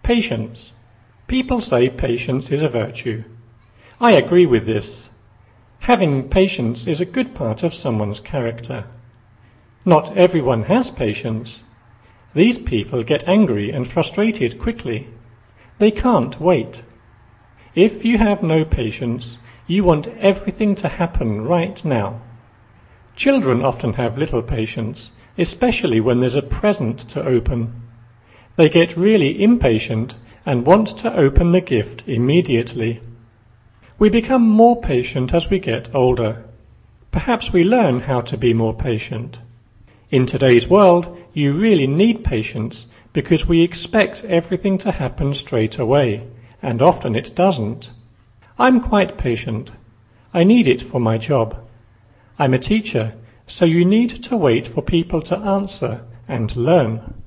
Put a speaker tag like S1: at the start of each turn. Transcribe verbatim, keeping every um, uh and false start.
S1: Patience. People say patience is a virtue. I agree with this. Having patience is a good part of someone's character. Not everyone has patience. These people get angry and frustrated quickly. They can't wait. If you have no patience, you want everything to happen right now. Children often have little patience, especially when there's a present to open. They get really impatient and want to open the gift immediately. We become more patient as we get older. Perhaps we learn how to be more patient. In today's world, you really need patience because we expect everything to happen straight away, and often it doesn't. I'm quite patient. I need it for my job. I'm a teacher, so you need to wait for people to answer and learn.